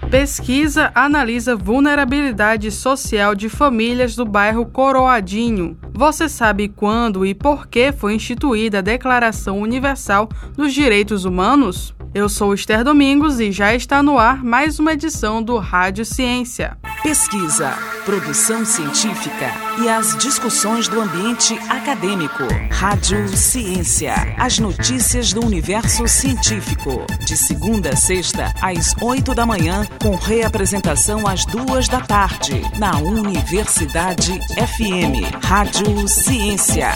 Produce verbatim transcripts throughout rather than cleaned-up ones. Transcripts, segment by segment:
Pesquisa analisa vulnerabilidade social de famílias do bairro Coroadinho. Você sabe quando e por que foi instituída a Declaração Universal dos Direitos Humanos? Eu sou Esther Domingos e já está no ar mais uma edição do Rádio Ciência. Pesquisa, produção científica e as discussões do ambiente acadêmico. Rádio Ciência, as notícias do universo científico. De segunda a sexta, às oito da manhã, com reapresentação às duas da tarde, na Universidade F M. Rádio Ciência.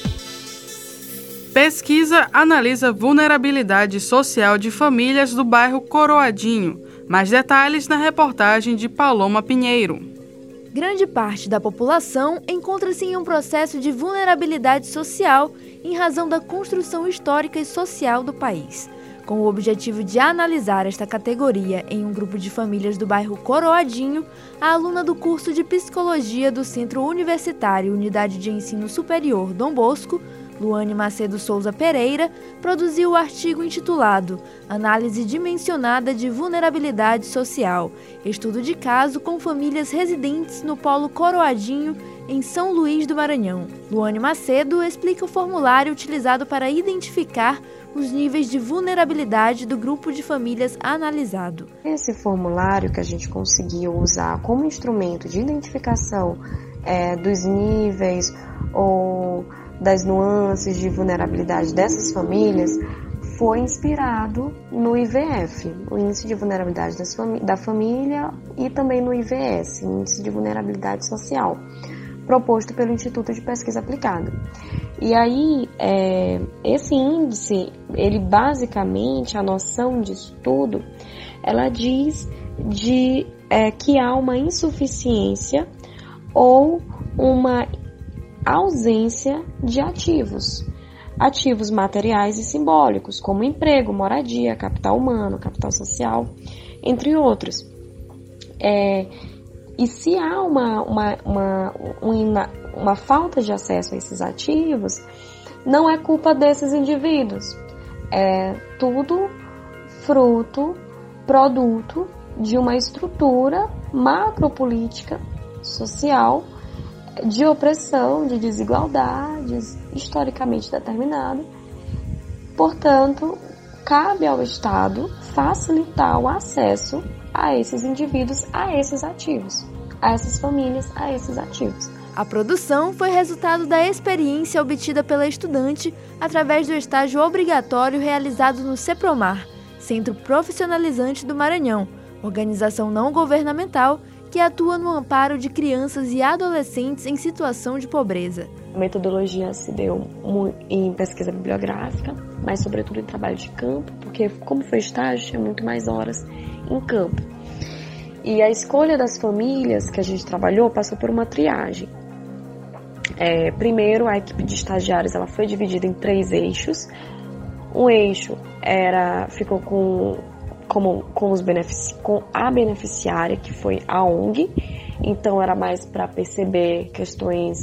Pesquisa analisa vulnerabilidade social de famílias do bairro Coroadinho. Mais detalhes na reportagem de Paloma Pinheiro. Grande parte da população encontra-se em um processo de vulnerabilidade social em razão da construção histórica e social do país. Com o objetivo de analisar esta categoria em um grupo de famílias do bairro Coroadinho, a aluna do curso de Psicologia do Centro Universitário Unidade de Ensino Superior Dom Bosco, Luane Macedo Souza Pereira, produziu o artigo intitulado Análise Dimensionada de Vulnerabilidade Social, estudo de caso com famílias residentes no Polo Coroadinho, em São Luís do Maranhão. Luane Macedo explica o formulário utilizado para identificar os níveis de vulnerabilidade do grupo de famílias analisado. Esse formulário que a gente conseguiu usar como instrumento de identificação é, dos níveis ou das nuances de vulnerabilidade dessas famílias foi inspirado no I V F, o Índice de Vulnerabilidade das fami- da Família, e também no I V S, Índice de Vulnerabilidade Social, proposto pelo Instituto de Pesquisa Aplicada. E aí, é, esse índice, ele basicamente, a noção de estudo, ela diz de, é, que há uma insuficiência ou uma ausência de ativos, ativos materiais e simbólicos, como emprego, moradia, capital humano, capital social, entre outros. É, e se há uma, uma, uma, uma, uma falta de acesso a esses ativos, não é culpa desses indivíduos, é tudo fruto, produto de uma estrutura macropolítica social de opressão, de desigualdades historicamente determinada. Portanto, cabe ao Estado facilitar o acesso a esses indivíduos, a esses ativos, a essas famílias, a esses ativos. A produção foi resultado da experiência obtida pela estudante através do estágio obrigatório realizado no CEPROMAR, Centro Profissionalizante do Maranhão, organização não governamental que atua no amparo de crianças e adolescentes em situação de pobreza. A metodologia se deu em pesquisa bibliográfica, mas sobretudo em trabalho de campo, porque como foi estágio, tinha muito mais horas em campo. E a escolha das famílias que a gente trabalhou passou por uma triagem. É, primeiro, a equipe de estagiários ela foi dividida em três eixos. Um eixo era, ficou com... Como, com, os benefici- com a beneficiária, que foi a O N G, então era mais para perceber questões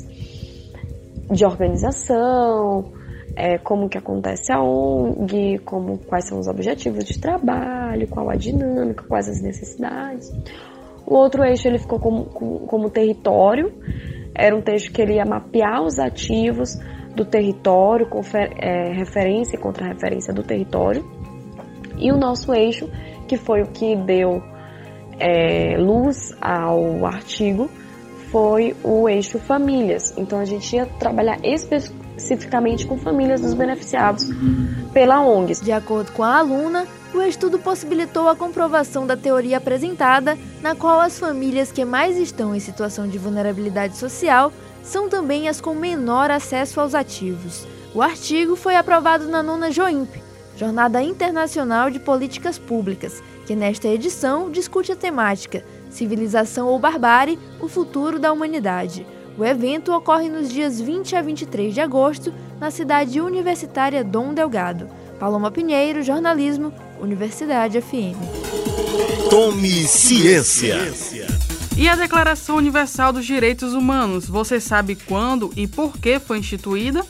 de organização, é, como que acontece a O N G, como, quais são os objetivos de trabalho, qual a dinâmica, quais as necessidades. O outro eixo ele ficou como, como, como território, era um texto que ele ia mapear os ativos do território, com é, referência e contra-referência do território. E o nosso eixo, que foi o que deu é, luz ao artigo, foi o eixo famílias. Então a gente ia trabalhar especificamente com famílias dos beneficiados pela O N G. De acordo com a aluna, o estudo possibilitou a comprovação da teoria apresentada, na qual as famílias que mais estão em situação de vulnerabilidade social são também as com menor acesso aos ativos. O artigo foi aprovado na nona JOIMP, Jornada Internacional de Políticas Públicas, que nesta edição discute a temática Civilização ou Barbárie, o futuro da humanidade. O evento ocorre nos dias vinte a vinte e três de agosto, na cidade universitária Dom Delgado. Paloma Pinheiro, jornalismo, Universidade F M. Tome ciência! E a Declaração Universal dos Direitos Humanos, você sabe quando e por que foi instituída?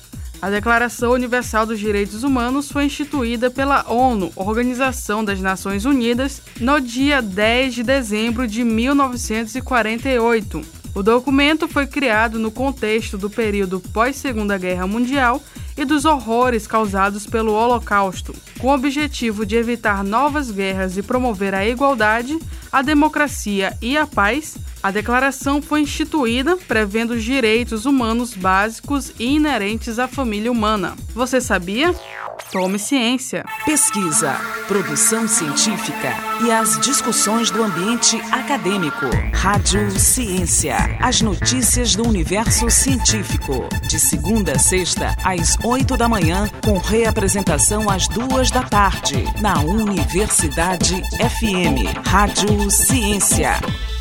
A Declaração Universal dos Direitos Humanos foi instituída pela ONU, Organização das Nações Unidas, no dia dez de dezembro de mil novecentos e quarenta e oito. O documento foi criado no contexto do período pós-Segunda Guerra Mundial e dos horrores causados pelo Holocausto, com o objetivo de evitar novas guerras e promover a igualdade, a democracia e a paz. A declaração foi instituída prevendo os direitos humanos básicos e inerentes à família humana. Você sabia? Tome ciência. Pesquisa, produção científica e as discussões do ambiente acadêmico. Rádio Ciência. As notícias do universo científico. De segunda a sexta, às oito da manhã, com reapresentação às duas da tarde, na Universidade F M. Rádio Ciência.